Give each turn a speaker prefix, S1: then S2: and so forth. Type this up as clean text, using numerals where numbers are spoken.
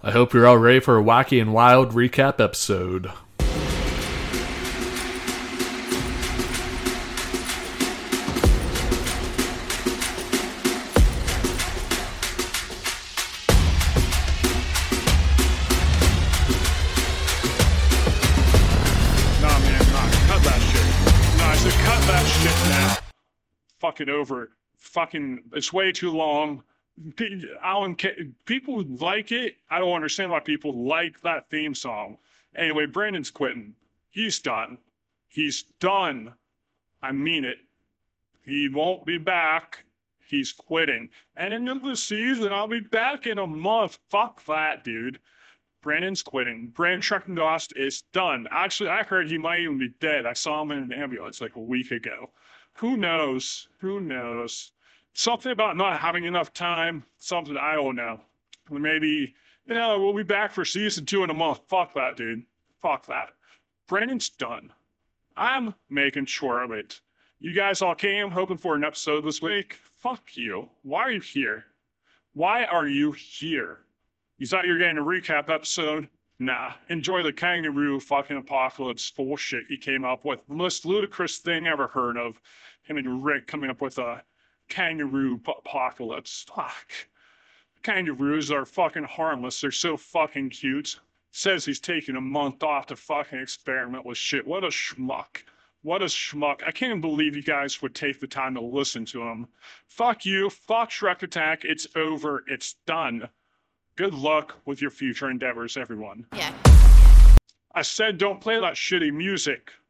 S1: I hope you're all ready for a wacky and wild recap episode.
S2: Fucking over. Fucking, it's way too long. People like it. I don't understand why people like that theme song. Anyway, Brandon's quitting. He's done. He's done. I mean it. He won't be back. He's quitting. And in the season, I'll be back in a month. Fuck that, dude. Brandon's quitting. Brandon Schreckengost is done. Actually, I heard he might even be dead. I saw him in an ambulance like a week ago. Who knows? Who knows? Something about not having enough time. Something I don't know. Maybe, we'll be back for season 2 in a month. Fuck that, dude. Fuck that. Brandon's done. I'm making sure of it. You guys all came hoping for an episode this week. Fuck you. Why are you here? Why are you here? You thought you were getting a recap episode? Nah. Enjoy the kangaroo fucking apocalypse bullshit he came up with. The most ludicrous thing ever heard of. Him and Rick coming up with a kangaroo apocalypse. Fuck. Kangaroos are fucking harmless. They're so fucking cute. Says he's taking a month off to fucking experiment with shit. What a schmuck. What a schmuck. I can't even believe you guys would take the time to listen to him. Fuck you. Fuck Shrek Attack. It's over. It's done. Good luck with your future endeavors, everyone.
S3: Yeah.
S2: I said don't play that shitty music.